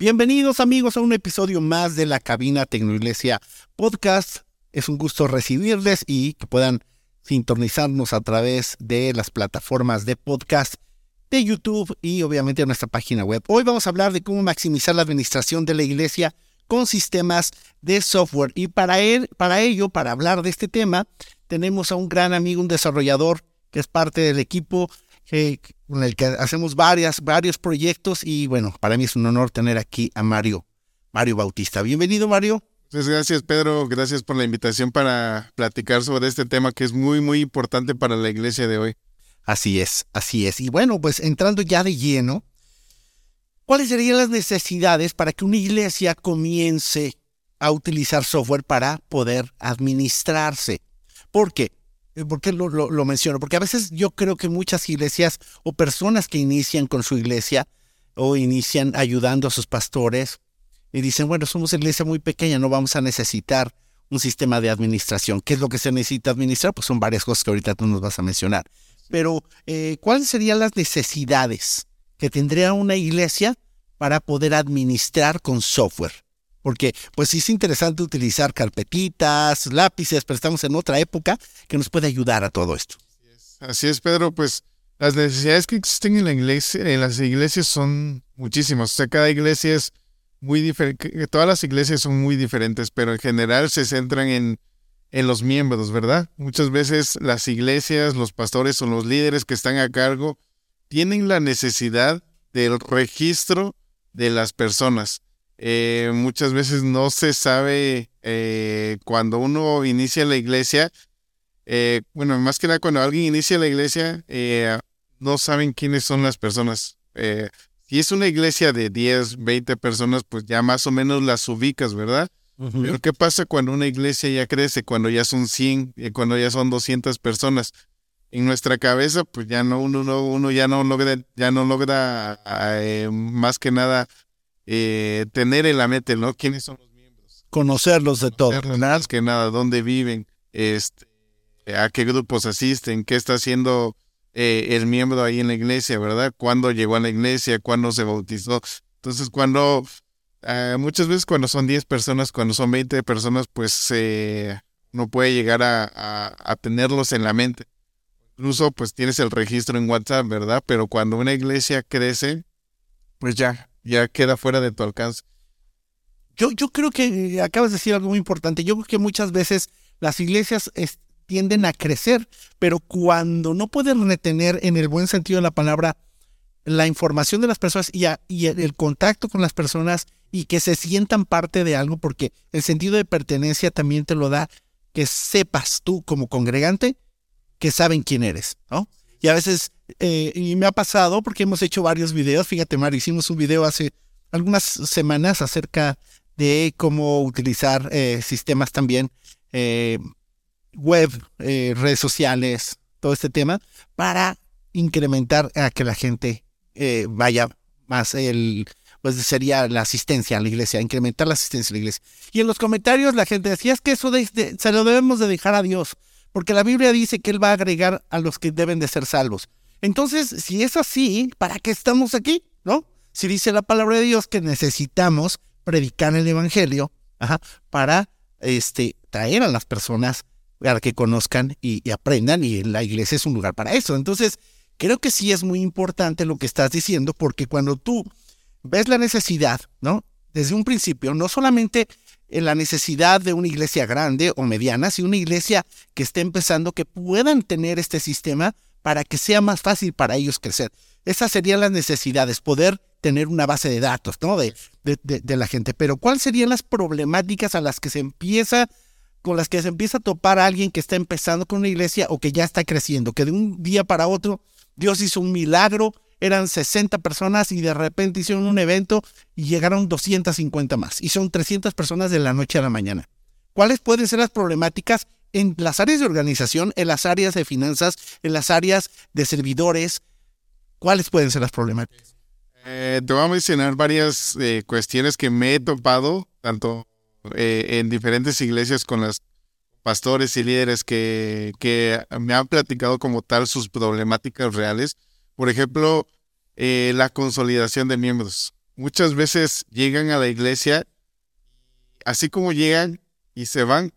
Bienvenidos amigos a un episodio más de la Cabina Tecnoiglesia Podcast. Es un gusto recibirles y que puedan sintonizarnos a través de las plataformas de podcast de YouTube y obviamente de nuestra página web. Hoy vamos a hablar de cómo maximizar la administración de la iglesia con sistemas de software. Y para hablar de este tema, tenemos a un gran amigo, un desarrollador que es parte del equipo con el que hacemos varios proyectos. Y bueno, para mí es un honor tener aquí a Mario Bautista. Bienvenido, Mario. Muchas gracias, Pedro. Gracias por la invitación para platicar sobre este tema que es muy, muy importante para la iglesia de hoy. Así es. Y bueno, pues entrando ya de lleno, ¿cuáles serían las necesidades para que una iglesia comience a utilizar software para poder administrarse? ¿Por qué? ¿Por qué lo menciono? Porque a veces yo creo que muchas iglesias o personas que inician con su iglesia o inician ayudando a sus pastores y dicen, bueno, somos una iglesia muy pequeña, no vamos a necesitar un sistema de administración. ¿Qué es lo que se necesita administrar? Pues son varias cosas que ahorita tú nos vas a mencionar. Pero, ¿cuáles serían las necesidades que tendría una iglesia para poder administrar con software? Porque, pues, sí es interesante utilizar carpetitas, lápices, pero estamos en otra época que nos puede ayudar a todo esto. Así es, Pedro. Pues, las necesidades que existen en la iglesia, en las iglesias son muchísimas. O sea, cada iglesia es muy diferente. Todas las iglesias son muy diferentes, pero en general se centran en los miembros, ¿verdad? Muchas veces las iglesias, los pastores o los líderes que están a cargo tienen la necesidad del registro de las personas. Muchas veces no se sabe cuando uno inicia la iglesia, más que nada cuando alguien inicia la iglesia, no saben quiénes son las personas. Si es una iglesia de 10, 20 personas, pues ya más o menos las ubicas, ¿verdad? Uh-huh. Pero ¿qué pasa cuando una iglesia ya crece? Cuando ya son 100, cuando ya son 200 personas. En nuestra cabeza, pues ya no, uno ya no logra más que nada tener en la mente, ¿no? ¿Quiénes son los miembros? Conocerlos de todo. Más que nada, dónde viven, a qué grupos asisten, qué está haciendo el miembro ahí en la iglesia, ¿verdad? ¿Cuándo llegó a la iglesia? ¿Cuándo se bautizó? Entonces, muchas veces cuando son 10 personas, cuando son 20 personas, pues no puede llegar a tenerlos en la mente. Incluso, pues tienes el registro en WhatsApp, ¿verdad? Pero cuando una iglesia crece, pues ya queda fuera de tu alcance. Yo creo que acabas de decir algo muy importante. Yo creo que muchas veces las iglesias tienden a crecer, pero cuando no pueden retener en el buen sentido de la palabra la información de las personas y el contacto con las personas y que se sientan parte de algo, porque el sentido de pertenencia también te lo da que sepas tú como congregante que saben quién eres, ¿no? Y a veces, y me ha pasado porque hemos hecho varios videos. Fíjate, Mario, hicimos un video hace algunas semanas acerca de cómo utilizar sistemas también web, redes sociales, todo este tema para incrementar a que la gente vaya más pues sería la asistencia a la iglesia, incrementar la asistencia a la iglesia. Y en los comentarios la gente decía, es que eso se lo debemos de dejar a Dios, porque la Biblia dice que Él va a agregar a los que deben de ser salvos. Entonces, si es así, ¿para qué estamos aquí? ¿No? Si dice la palabra de Dios que necesitamos predicar el evangelio, para traer a las personas para que conozcan y aprendan, y la iglesia es un lugar para eso. Entonces, creo que sí es muy importante lo que estás diciendo, porque cuando tú ves la necesidad, ¿no? Desde un principio, no solamente en la necesidad de una iglesia grande o mediana, sino una iglesia que esté empezando, que puedan tener este sistema para que sea más fácil para ellos crecer. Esas serían las necesidades, poder tener una base de datos, ¿no? de la gente. Pero ¿cuáles serían las problemáticas con las que se empieza a topar a alguien que está empezando con una iglesia o que ya está creciendo? Que de un día para otro Dios hizo un milagro, eran 60 personas y de repente hicieron un evento y llegaron 250 más. Y son 300 personas de la noche a la mañana. ¿Cuáles pueden ser las problemáticas en las áreas de organización, en las áreas de finanzas, en las áreas de servidores? ¿Cuáles pueden ser las problemáticas? Te voy a mencionar varias cuestiones que me he topado, tanto en diferentes iglesias con los pastores y líderes que me han platicado como tal sus problemáticas reales. Por ejemplo, la consolidación de miembros. muchas veces llegan a la iglesia, así como llegan y se van,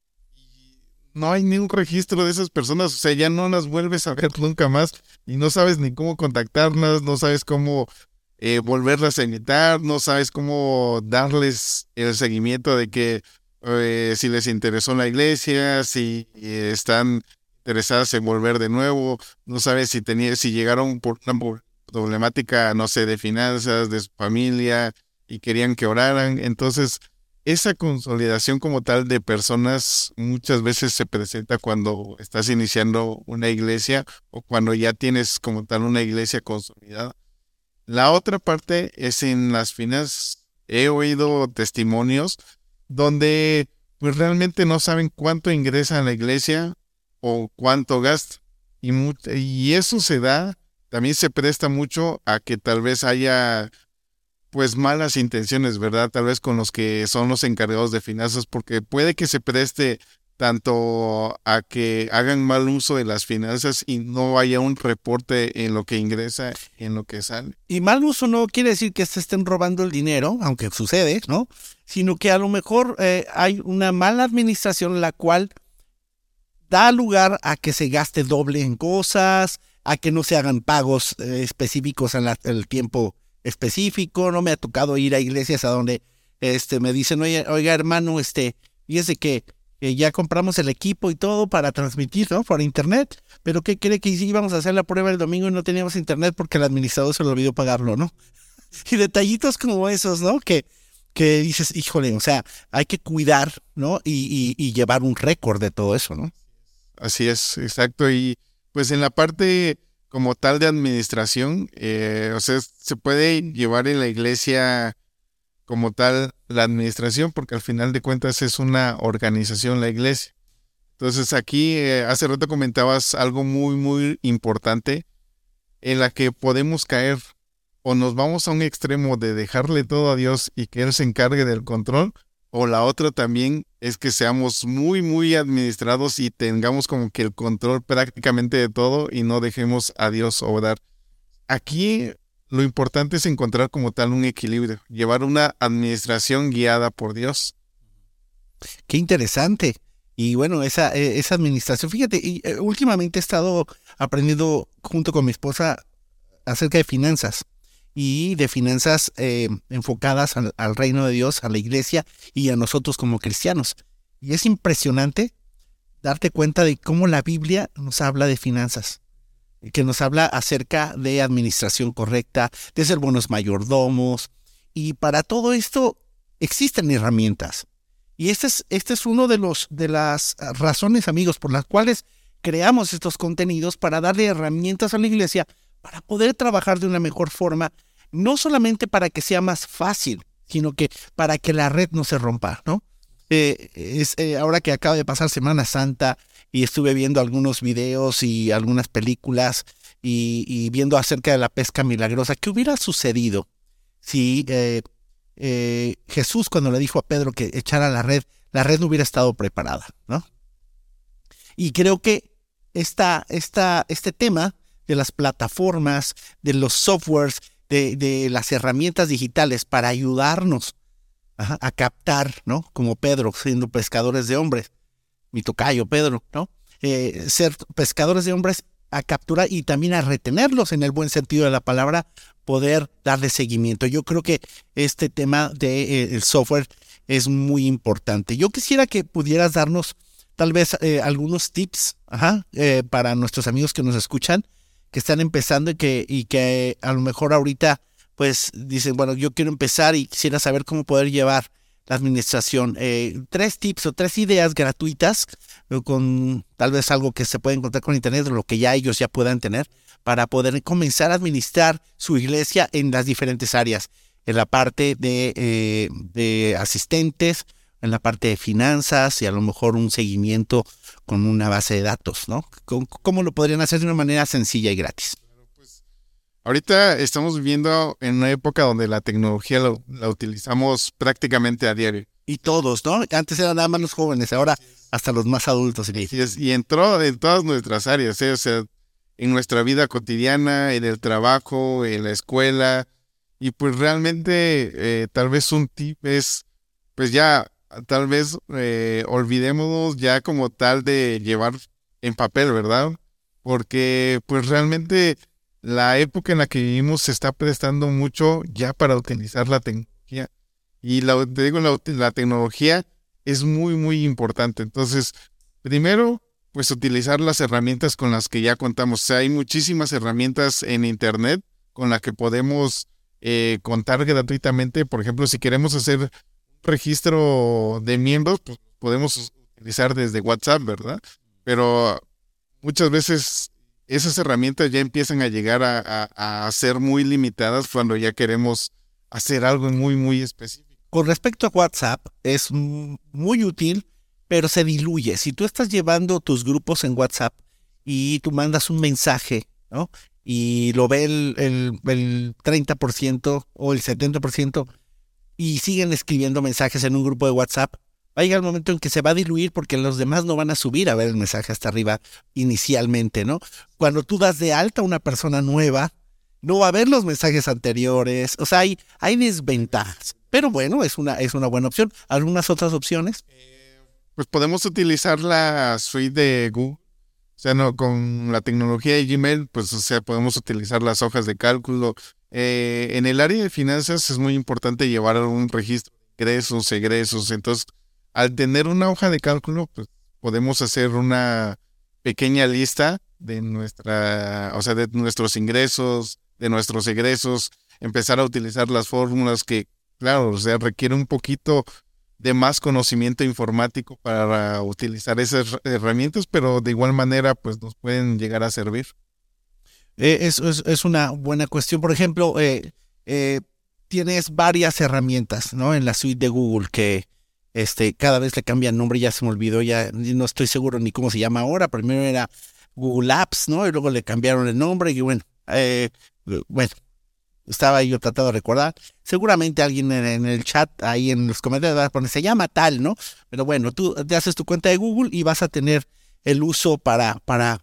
no hay ningún registro de esas personas, o sea, ya no las vuelves a ver nunca más y no sabes ni cómo contactarlas, no sabes cómo volverlas a invitar, no sabes cómo darles el seguimiento de que si les interesó la iglesia, si están interesadas en volver de nuevo, no sabes si llegaron por una problemática, no sé, de finanzas, de su familia y querían que oraran. Entonces, esa consolidación como tal de personas muchas veces se presenta cuando estás iniciando una iglesia o cuando ya tienes como tal una iglesia consolidada. La otra parte es en las finanzas. He oído testimonios donde pues realmente no saben cuánto ingresa a la iglesia o cuánto gasta. Y eso también se presta mucho a que tal vez haya pues malas intenciones, ¿verdad? Tal vez con los que son los encargados de finanzas, porque puede que se preste tanto a que hagan mal uso de las finanzas y no haya un reporte en lo que ingresa, en lo que sale. Y mal uso no quiere decir que se estén robando el dinero, aunque sucede, ¿no? Sino que a lo mejor hay una mala administración la cual da lugar a que se gaste doble en cosas, a que no se hagan pagos específicos en el tiempo específico. No me ha tocado ir a iglesias a donde me dicen, oiga hermano, fíjese que ya compramos el equipo y todo para transmitir, ¿no? Por internet, pero ¿qué cree que íbamos a hacer la prueba el domingo y no teníamos internet porque el administrador se le olvidó pagarlo, ¿no? Y detallitos como esos, ¿no? Que dices, híjole, o sea, hay que cuidar, ¿no? Y llevar un récord de todo eso, ¿no? Así es, exacto. Y pues en la parte como tal de administración, o sea, se puede llevar en la iglesia como tal la administración, porque al final de cuentas es una organización la iglesia. Entonces aquí hace rato comentabas algo muy, muy importante en la que podemos caer o nos vamos a un extremo de dejarle todo a Dios y que Él se encargue del control, o la otra también es que seamos muy, muy administrados y tengamos como que el control prácticamente de todo y no dejemos a Dios obrar. Aquí lo importante es encontrar como tal un equilibrio, llevar una administración guiada por Dios. Qué interesante. Y bueno, esa administración, fíjate, últimamente he estado aprendiendo junto con mi esposa acerca de finanzas y de finanzas enfocadas al reino de Dios, a la iglesia y a nosotros como cristianos. Y es impresionante darte cuenta de cómo la Biblia nos habla de finanzas, que nos habla acerca de administración correcta, de ser buenos mayordomos. Y para todo esto existen herramientas. Y este es uno de las razones, amigos, por las cuales creamos estos contenidos para darle herramientas a la iglesia para poder trabajar de una mejor forma, no solamente para que sea más fácil, sino que para que la red no se rompa, ¿no? Ahora que acaba de pasar Semana Santa y estuve viendo algunos videos y algunas películas y viendo acerca de la pesca milagrosa, ¿qué hubiera sucedido si Jesús, cuando le dijo a Pedro que echara la red no hubiera estado preparada, ¿no? Y creo que este tema de las plataformas, de los softwares, de las herramientas digitales para ayudarnos a captar, ¿no? Como Pedro, siendo pescadores de hombres, mi tocayo Pedro, ¿no? Ser pescadores de hombres, a capturar y también a retenerlos en el buen sentido de la palabra, poder darle seguimiento. Yo creo que este tema del software es muy importante. Yo quisiera que pudieras darnos tal vez algunos tips para nuestros amigos que nos escuchan, que están empezando y que a lo mejor ahorita pues dicen, bueno, yo quiero empezar y quisiera saber cómo poder llevar la administración. 3 tips o 3 ideas gratuitas con tal vez algo que se puede encontrar con internet o lo que ya ellos ya puedan tener para poder comenzar a administrar su iglesia en las diferentes áreas, en la parte de asistentes, en la parte de finanzas y a lo mejor un seguimiento con una base de datos, ¿no? ¿Cómo lo podrían hacer de una manera sencilla y gratis? Ahorita estamos viviendo en una época donde la tecnología la utilizamos prácticamente a diario. Y todos, ¿no? Antes eran nada más los jóvenes, ahora hasta los más adultos. Y entró en todas nuestras áreas, ¿eh? O sea, en nuestra vida cotidiana, en el trabajo, en la escuela. Y pues realmente tal vez un tip es, pues ya, tal vez olvidémonos ya como tal de llevar en papel, ¿verdad? Porque pues realmente la época en la que vivimos se está prestando mucho ya para utilizar la tecnología. Y te digo, la tecnología es muy, muy importante. Entonces, primero, pues utilizar las herramientas con las que ya contamos. O sea, hay muchísimas herramientas en Internet con las que podemos contar gratuitamente. Por ejemplo, si queremos hacer un registro de miembros, pues podemos utilizar desde WhatsApp, ¿verdad? Pero muchas veces esas herramientas ya empiezan a llegar a ser muy limitadas cuando ya queremos hacer algo muy, muy específico. Con respecto a WhatsApp, es muy útil, pero se diluye. Si tú estás llevando tus grupos en WhatsApp y tú mandas un mensaje, ¿no? Y lo ve el 30% o el 70% y siguen escribiendo mensajes en un grupo de WhatsApp, va a llegar el momento en que se va a diluir porque los demás no van a subir a ver el mensaje hasta arriba inicialmente, ¿no? Cuando tú das de alta a una persona nueva, no va a ver los mensajes anteriores. O sea, hay desventajas. Pero bueno, es una buena opción. ¿Algunas otras opciones? Pues podemos utilizar la suite de Google. O sea, no, con la tecnología de Gmail, pues, o sea, podemos utilizar las hojas de cálculo. En el área de finanzas es muy importante llevar un registro de ingresos, egresos. Entonces, al tener una hoja de cálculo, pues podemos hacer una pequeña lista de o sea, de nuestros ingresos, de nuestros egresos, empezar a utilizar las fórmulas que, claro, o sea, requiere un poquito de más conocimiento informático para utilizar esas herramientas, pero de igual manera, pues nos pueden llegar a servir. Es una buena cuestión. Por ejemplo, tienes varias herramientas, ¿no? En la suite de Google que cada vez le cambian nombre, ya se me olvidó, ya no estoy seguro ni cómo se llama ahora. Primero era Google Apps, ¿no? Y luego le cambiaron el nombre y bueno, estaba yo tratando de recordar. Seguramente alguien en el chat, ahí en los comentarios, va a poner, se llama tal, ¿no? Pero bueno, tú te haces tu cuenta de Google y vas a tener el uso para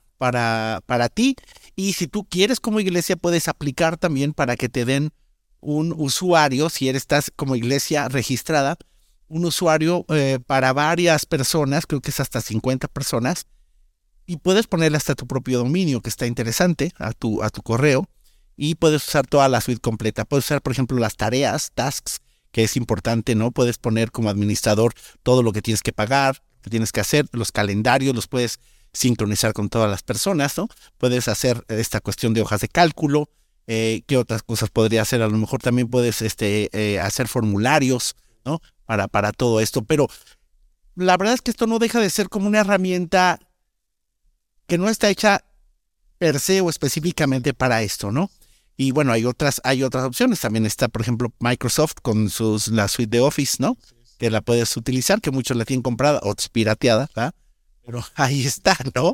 ti. Y si tú quieres como iglesia, puedes aplicar también para que te den un usuario, si estás como iglesia registrada, un usuario para varias personas, creo que es hasta 50 personas, y puedes ponerle hasta tu propio dominio, que está interesante, a tu correo, y puedes usar toda la suite completa. Puedes usar, por ejemplo, las tareas, tasks, que es importante, ¿no? Puedes poner como administrador todo lo que tienes que pagar, que tienes que hacer, los calendarios, los puedes sincronizar con todas las personas, ¿no? Puedes hacer esta cuestión de hojas de cálculo. ¿Qué otras cosas podría hacer? A lo mejor también puedes hacer formularios, ¿no? Para todo esto. Pero la verdad es que esto no deja de ser como una herramienta que no está hecha per se o específicamente para esto, ¿no? Y bueno, hay otras opciones. También está, por ejemplo, Microsoft con la suite de Office, ¿no? Que la puedes utilizar, que muchos la tienen comprada o pirateada, ¿verdad? Pero ahí está, ¿no?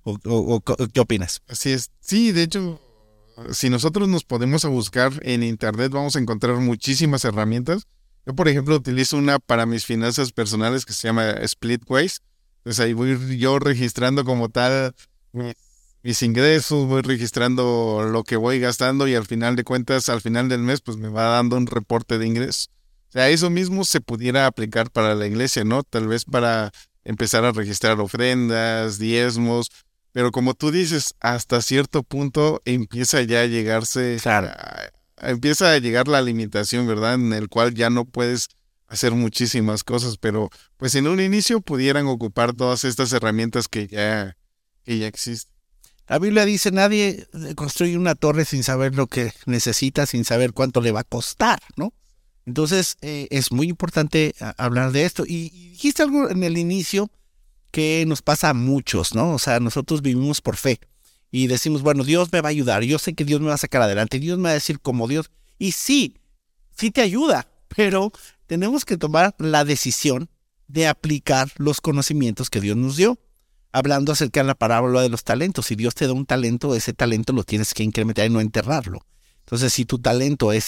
¿Qué opinas? Así es. Sí, de hecho, si nosotros nos podemos a buscar en Internet, vamos a encontrar muchísimas herramientas. Yo, por ejemplo, utilizo una para mis finanzas personales que se llama Splitwise. Entonces ahí voy yo registrando como tal mis ingresos, voy registrando lo que voy gastando y al final de cuentas, al final del mes, pues me va dando un reporte de ingresos. O sea, eso mismo se pudiera aplicar para la iglesia, ¿no? Tal vez para empezar a registrar ofrendas, diezmos, pero como tú dices, hasta cierto punto empieza ya a llegarse, Claro. empieza a llegar la limitación, ¿verdad? En el cual ya no puedes hacer muchísimas cosas, pero pues en un inicio pudieran ocupar todas estas herramientas que ya existen. La Biblia dice, nadie construye una torre sin saber lo que necesita, sin saber cuánto le va a costar, ¿no? Entonces, es muy importante hablar de esto. Y dijiste algo en el inicio que nos pasa a muchos, ¿no? O sea, nosotros vivimos por fe y decimos, bueno, Dios me va a ayudar, yo sé que Dios me va a sacar adelante, Dios me va a decir como Dios. Y sí te ayuda, pero tenemos que tomar la decisión de aplicar los conocimientos que Dios nos dio. Hablando acerca de la parábola de los talentos, si Dios te da un talento, ese talento lo tienes que incrementar y no enterrarlo. Entonces, si tu talento es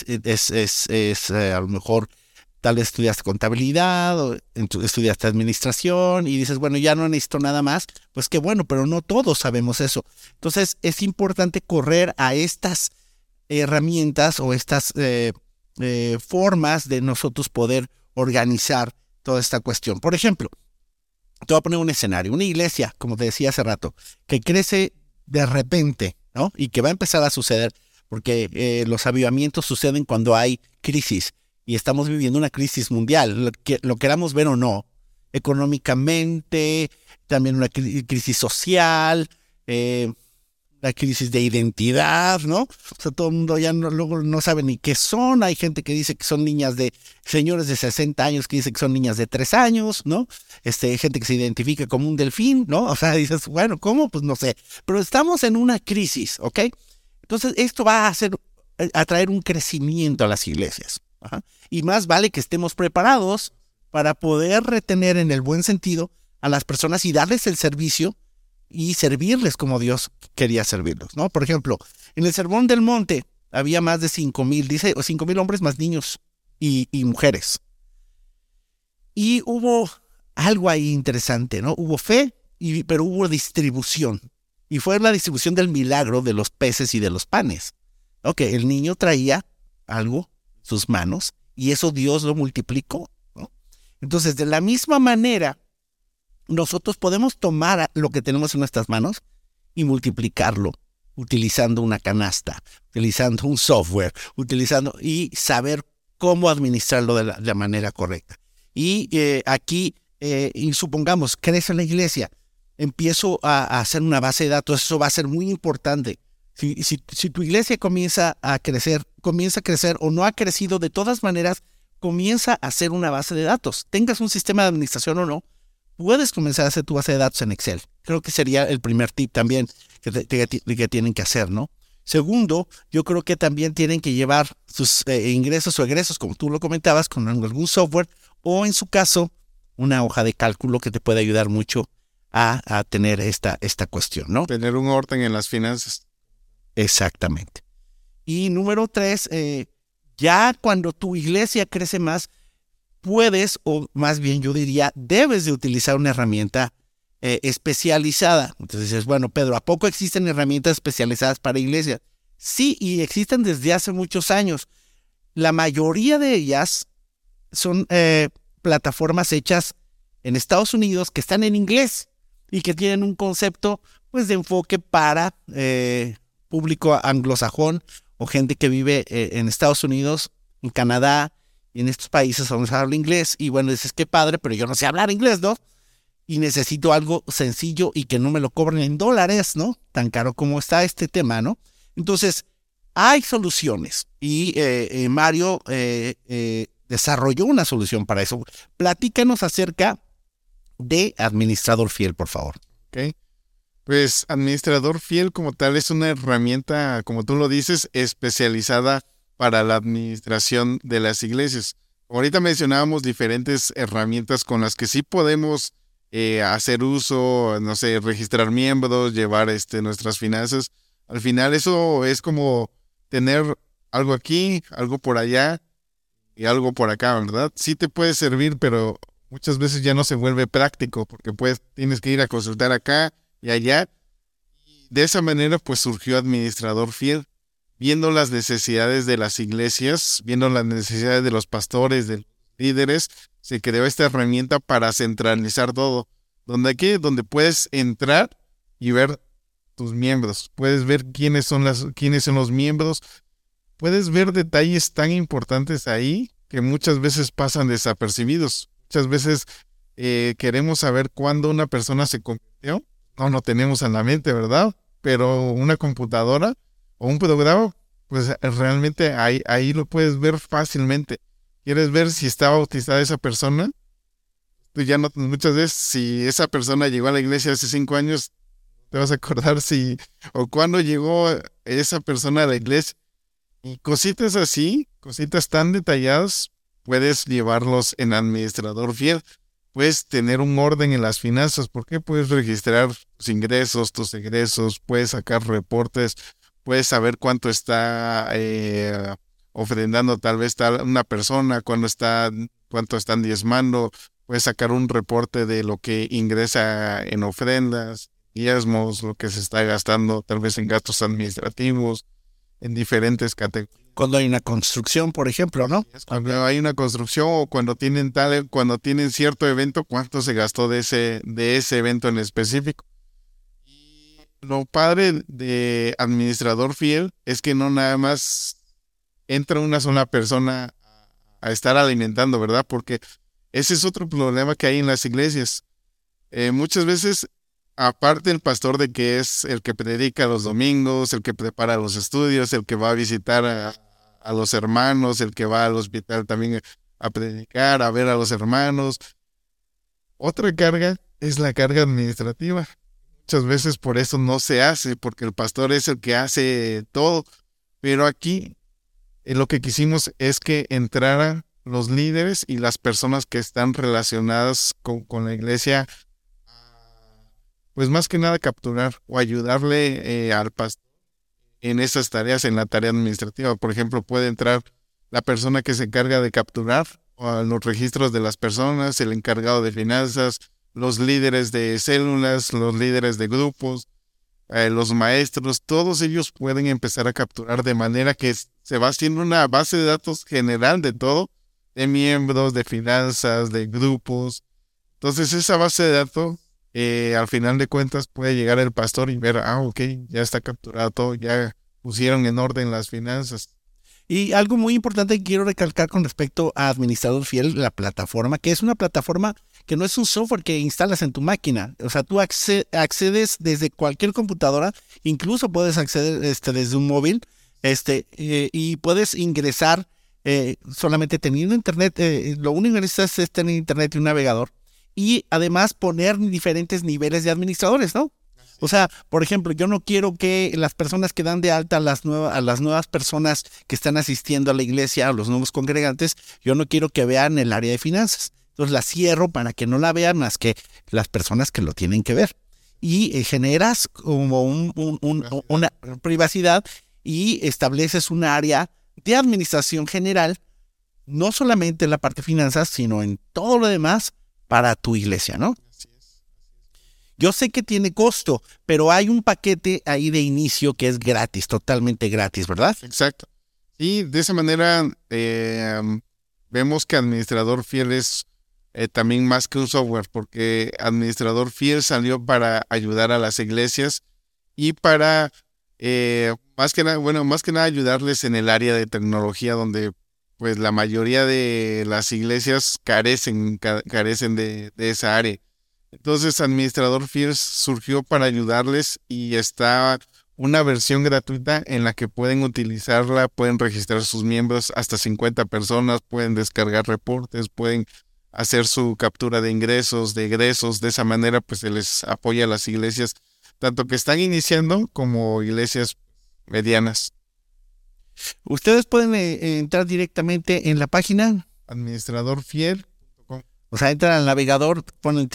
a lo mejor, tal vez estudiaste contabilidad o estudiaste administración y dices, bueno, ya no necesito nada más, pues qué bueno, pero no todos sabemos eso. Entonces, es importante correr a estas herramientas o estas formas de nosotros poder organizar toda esta cuestión. Por ejemplo, te voy a poner un escenario, una iglesia, como te decía hace rato, que crece de repente, ¿no? Y que va a empezar a suceder, porque los avivamientos suceden cuando hay crisis, y estamos viviendo una crisis mundial, lo queramos ver o no, económicamente, también una crisis social, la crisis de identidad, ¿no? O sea, todo el mundo ya luego no sabe ni qué son. Hay gente que dice que son señores de 60 años que dicen que son niñas de 3 años, ¿no? Gente que se identifica como un delfín, ¿no? O sea, dices, bueno, ¿cómo? Pues no sé. Pero estamos en una crisis, ¿ok? Entonces, esto va a traer un crecimiento a las iglesias. Ajá. Y más vale que estemos preparados para poder retener en el buen sentido a las personas y darles el servicio y servirles como Dios quería servirlos, ¿no? Por ejemplo, en el Sermón del Monte había más de 5,000, dice, 5,000 hombres más niños y mujeres. Y hubo algo ahí interesante, ¿no? Hubo fe, pero hubo distribución. Y fue la distribución del milagro de los peces y de los panes. ¿No? Que el niño traía algo en sus manos y eso Dios lo multiplicó, ¿no? Entonces, de la misma manera, nosotros podemos tomar lo que tenemos en nuestras manos y multiplicarlo utilizando una canasta, utilizando un software, y saber cómo administrarlo de la manera correcta. Y aquí, supongamos, crece la iglesia, empiezo a hacer una base de datos, eso va a ser muy importante. Si tu iglesia comienza a crecer o no ha crecido, de todas maneras, comienza a hacer una base de datos. Tengas un sistema de administración o no, puedes comenzar a hacer tu base de datos en Excel. Creo que sería el primer tip también que tienen que hacer, ¿no? Segundo, yo creo que también tienen que llevar sus ingresos o egresos, como tú lo comentabas, con algún software o, en su caso, una hoja de cálculo que te puede ayudar mucho a tener esta cuestión, ¿no? Tener un orden en las finanzas. Exactamente. Y número 3, ya cuando tu iglesia crece más, puedes, o más bien yo diría, debes de utilizar una herramienta especializada. Entonces dices, bueno, Pedro, ¿a poco existen herramientas especializadas para iglesias? Sí, y existen desde hace muchos años. La mayoría de ellas son plataformas hechas en Estados Unidos que están en inglés y que tienen un concepto, pues, de enfoque para público anglosajón o gente que vive en Estados Unidos, en Canadá, y en estos países donde se habla inglés. Y bueno, dices, qué padre, pero yo no sé hablar inglés, ¿no? Y necesito algo sencillo y que no me lo cobren en dólares, ¿no? Tan caro como está este tema, ¿no? Entonces, hay soluciones. Y Mario desarrolló una solución para eso. Platícanos acerca de Administrador Fiel, por favor. Ok. Pues Administrador Fiel como tal es una herramienta, como tú lo dices, especializada para la administración de las iglesias. Ahorita mencionábamos diferentes herramientas con las que sí podemos hacer uso, no sé, registrar miembros, llevar nuestras finanzas. Al final eso es como tener algo aquí, algo por allá y algo por acá, ¿verdad? Sí te puede servir, pero muchas veces ya no se vuelve práctico porque pues tienes que ir a consultar acá y allá. De esa manera pues surgió Administrador Fiel, viendo las necesidades de las iglesias, viendo las necesidades de los pastores, de los líderes, se creó esta herramienta para centralizar todo. Donde puedes entrar y ver tus miembros, puedes ver quiénes son los miembros, puedes ver detalles tan importantes ahí que muchas veces pasan desapercibidos. Muchas veces queremos saber cuándo una persona se convirtió. No tenemos en la mente, ¿verdad? Pero una computadora o un programa, pues realmente ahí lo puedes ver fácilmente. ¿Quieres ver si está bautizada esa persona? Tú ya no, muchas veces, si esa persona llegó a la iglesia hace 5 años, te vas a acordar o cuándo llegó esa persona a la iglesia. Y cositas así, cositas tan detalladas, puedes llevarlos en Administrador Fiel. Puedes tener un orden en las finanzas, porque puedes registrar tus ingresos, tus egresos, puedes sacar reportes, puedes saber cuánto está ofrendando tal vez una persona, cuánto están diezmando, puedes sacar un reporte de lo que ingresa en ofrendas, diezmos, lo que se está gastando tal vez en gastos administrativos, en diferentes categorías. Cuando hay una construcción, por ejemplo, ¿no? Cuando hay una construcción o cuando tienen cierto evento, cuánto se gastó de ese evento en específico. Y lo padre de administrador fiel es que no nada más entra una sola persona a estar alimentando, ¿verdad? Porque ese es otro problema que hay en las iglesias. Muchas veces, aparte el pastor de que es el que predica los domingos, el que prepara los estudios, el que va a visitar a los hermanos, el que va al hospital también a predicar, a ver a los hermanos. Otra carga es la carga administrativa. Muchas veces por eso no se hace, porque el pastor es el que hace todo. Pero aquí lo que quisimos es que entraran los líderes y las personas que están relacionadas con la iglesia, pues más que nada capturar o ayudarle al pastor en esas tareas, en la tarea administrativa. Por ejemplo, puede entrar la persona que se encarga de capturar los registros de las personas, el encargado de finanzas, los líderes de células, los líderes de grupos, los maestros. Todos ellos pueden empezar a capturar de manera que se va haciendo una base de datos general de todo, de miembros, de finanzas, de grupos. Entonces esa base de datos, al final de cuentas puede llegar el pastor y ver, ok, ya está capturado todo, ya pusieron en orden las finanzas. Y algo muy importante que quiero recalcar con respecto a Administrador Fiel, la plataforma, que es una plataforma que no es un software que instalas en tu máquina. O sea, tú accedes desde cualquier computadora, incluso puedes acceder desde un móvil, y puedes ingresar solamente teniendo internet. Lo único que necesitas es tener internet y un navegador. Y además poner diferentes niveles de administradores, ¿no? O sea, por ejemplo, yo no quiero que las personas que dan de alta a las nuevas personas que están asistiendo a la iglesia, a los nuevos congregantes, yo no quiero que vean el área de finanzas. Entonces la cierro para que no la vean más que las personas que lo tienen que ver. Y generas como una privacidad y estableces un área de administración general, no solamente en la parte de finanzas, sino en todo lo demás para tu iglesia, ¿no? Yo sé que tiene costo, pero hay un paquete ahí de inicio que es gratis, totalmente gratis, ¿verdad? Exacto. Y de esa manera vemos que Administrador Fiel es también más que un software, porque Administrador Fiel salió para ayudar a las iglesias y para más que nada ayudarles en el área de tecnología, donde pues la mayoría de las iglesias carecen de esa área. Entonces, Administrador Fiel surgió para ayudarles y está una versión gratuita en la que pueden utilizarla, pueden registrar sus miembros, hasta 50 personas, pueden descargar reportes, pueden hacer su captura de ingresos, de egresos. De esa manera, pues se les apoya a las iglesias, tanto que están iniciando como iglesias medianas. Ustedes pueden entrar directamente en la página administradorfiel.com. O sea, entran al navegador, ponen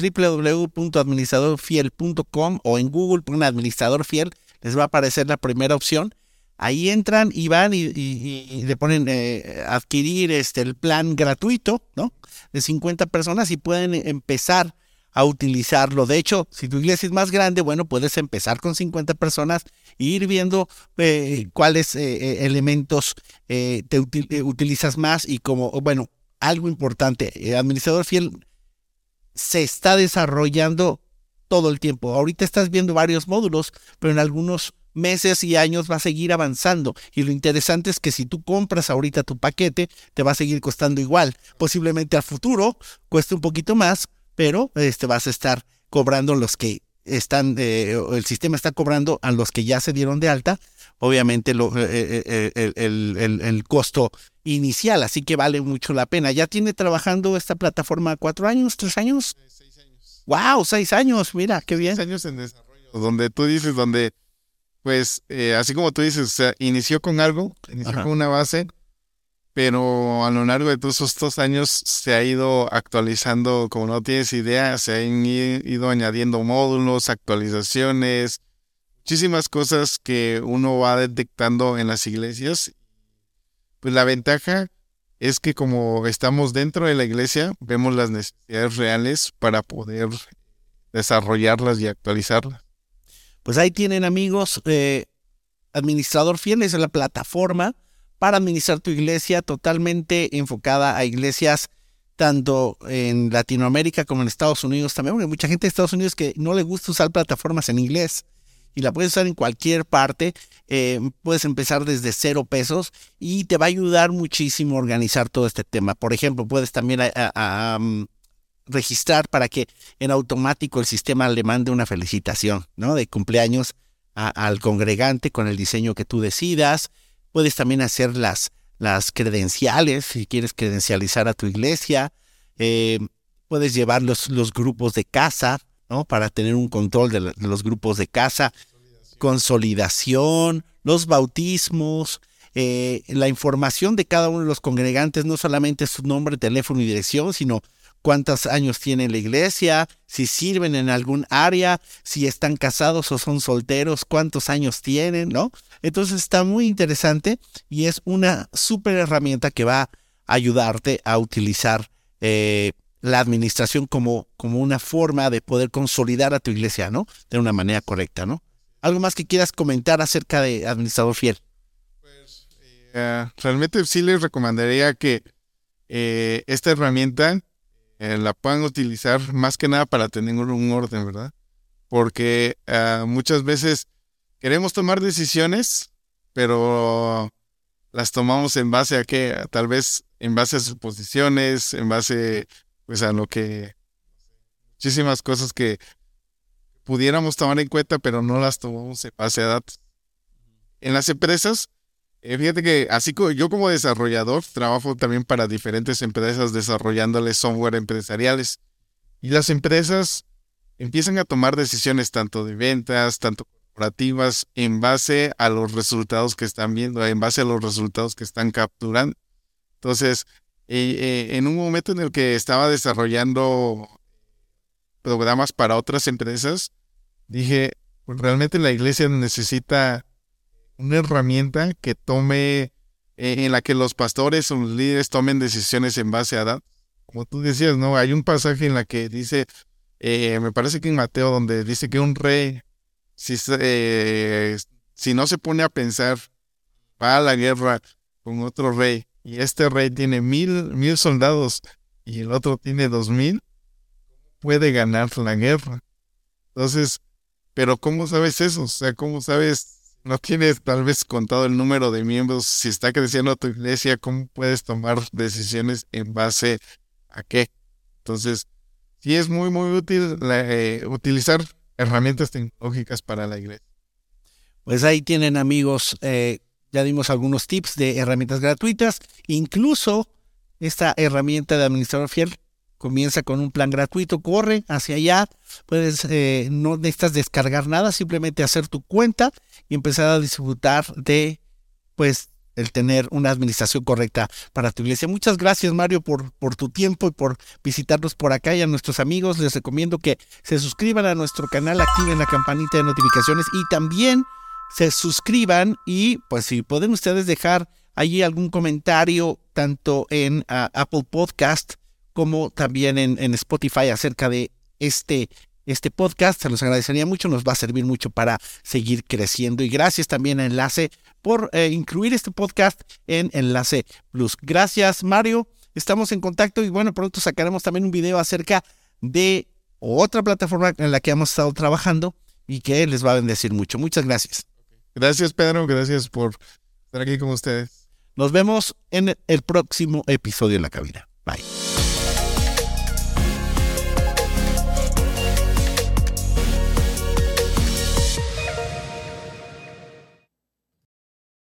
www.administradorfiel.com o en Google ponen Administrador Fiel, les va a aparecer la primera opción. Ahí entran y van y le ponen adquirir el plan gratuito, ¿no? De 50 personas y pueden empezar a utilizarlo. De hecho, si tu iglesia es más grande, bueno, puedes empezar con 50 personas e ir viendo cuáles elementos utilizas más y cómo, bueno, algo importante, Administrador Fiel se está desarrollando todo el tiempo. Ahorita estás viendo varios módulos, pero en algunos meses y años va a seguir avanzando. Y lo interesante es que si tú compras ahorita tu paquete, te va a seguir costando igual. Posiblemente al futuro cueste un poquito más, pero vas a estar cobrando los que están, el sistema está cobrando a los que ya se dieron de alta, obviamente el costo inicial, así que vale mucho la pena. ¿Ya tiene trabajando esta plataforma 4 años, 3 años? 6 años. ¡Wow! 6 años, mira, qué bien. 6 años en desarrollo. Donde tú dices, pues, así como tú dices, o sea, inició con algo, con una base, pero a lo largo de todos estos años se ha ido actualizando, como no tienes idea, se han ido añadiendo módulos, actualizaciones, muchísimas cosas que uno va detectando en las iglesias. Pues la ventaja es que como estamos dentro de la iglesia, vemos las necesidades reales para poder desarrollarlas y actualizarlas. Pues ahí tienen, amigos, Administrador Fiel es la plataforma para administrar tu iglesia, totalmente enfocada a iglesias tanto en Latinoamérica como en Estados Unidos también, porque hay mucha gente de Estados Unidos que no le gusta usar plataformas en inglés y la puedes usar en cualquier parte. Puedes empezar desde $0 y te va a ayudar muchísimo a organizar todo este tema. Por ejemplo, puedes también registrar para que en automático el sistema le mande una felicitación, ¿no?, de cumpleaños al congregante con el diseño que tú decidas. Puedes también hacer las credenciales, si quieres credencializar a tu iglesia. Puedes llevar los grupos de casa, ¿no?, para tener un control de los grupos de casa. Consolidación, los bautismos, la información de cada uno de los congregantes, no solamente su nombre, teléfono y dirección, sino cuántos años tiene la iglesia, si sirven en algún área, si están casados o son solteros, cuántos años tienen, ¿no? Entonces está muy interesante y es una súper herramienta que va a ayudarte a utilizar la administración como una forma de poder consolidar a tu iglesia, ¿no?, de una manera correcta, ¿no? ¿Algo más que quieras comentar acerca de Administrador Fiel? Pues realmente sí les recomendaría que esta herramienta la puedan utilizar más que nada para tener un orden, ¿verdad? Porque muchas veces queremos tomar decisiones, pero las tomamos en base a qué, tal vez en base a suposiciones, en base pues a lo que, muchísimas cosas que pudiéramos tomar en cuenta, pero no las tomamos en base a datos. En las empresas, fíjate que así como yo como desarrollador trabajo también para diferentes empresas desarrollándoles software empresariales. Y las empresas empiezan a tomar decisiones tanto de ventas, tanto corporativas, en base a los resultados que están viendo, en base a los resultados que están capturando. Entonces, en un momento en el que estaba desarrollando programas para otras empresas, dije, pues realmente la iglesia necesita una herramienta que tome, en la que los pastores o los líderes tomen decisiones en base a datos. Como tú decías, ¿no? Hay un pasaje en la que dice, me parece que en Mateo, donde dice que un rey, si no se pone a pensar, va a la guerra con otro rey, y este rey tiene 1,000 soldados, y el otro tiene 2,000, puede ganar la guerra. Entonces, pero ¿cómo sabes eso? O sea, ¿cómo sabes? No tienes tal vez contado el número de miembros. Si está creciendo tu iglesia, ¿cómo puedes tomar decisiones en base a qué? Entonces, sí es muy, muy útil utilizar herramientas tecnológicas para la iglesia. Pues ahí tienen, amigos, ya dimos algunos tips de herramientas gratuitas. Incluso esta herramienta de Administrador Fiel comienza con un plan gratuito, corre hacia allá, puedes, no necesitas descargar nada, simplemente hacer tu cuenta y empezar a disfrutar de, pues, el tener una administración correcta para tu iglesia. Muchas gracias, Mario, por tu tiempo y por visitarnos por acá. Y a nuestros amigos les recomiendo que se suscriban a nuestro canal, activen la campanita de notificaciones y también se suscriban y pues si pueden ustedes dejar allí algún comentario tanto en Apple Podcast como también en Spotify acerca de este podcast, se los agradecería mucho, nos va a servir mucho para seguir creciendo. Y gracias también a Enlace por incluir este podcast en Enlace Plus. Gracias, Mario, estamos en contacto y bueno, pronto sacaremos también un video acerca de otra plataforma en la que hemos estado trabajando y que les va a bendecir mucho. Muchas gracias. Gracias, Pedro, gracias por estar aquí con ustedes. Nos vemos en el próximo episodio de La Cabina. Bye.